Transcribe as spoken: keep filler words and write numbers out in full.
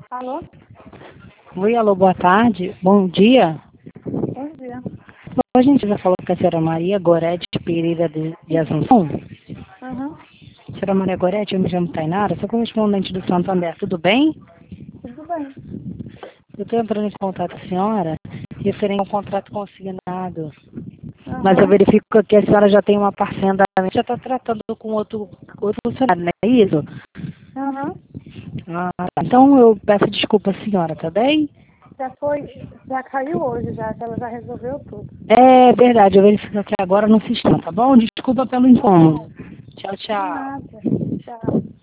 Alô? Oi, alô, boa tarde. Bom dia. Bom dia. A gente já falou com a senhora Maria Gorete Pereira de, de Assunção. Uhum. Senhora Maria Gorete, eu me chamo Tainara, sou correspondente do Santander, tudo bem? Tudo bem. Eu estou entrando em contato com a senhora, referente ao contrato consignado. Mas eu Uhum. verifico que a senhora já tem uma parcela, já está tratando com outro, outro funcionário, não é isso? Uhum. Ah, então eu peço desculpa à senhora, tá bem? Já foi, já caiu hoje já, que ela já resolveu tudo. É verdade, eu verifico aqui agora no sistema, tá bom? Desculpa pelo incômodo. Tchau, De tchau. nada. Tchau.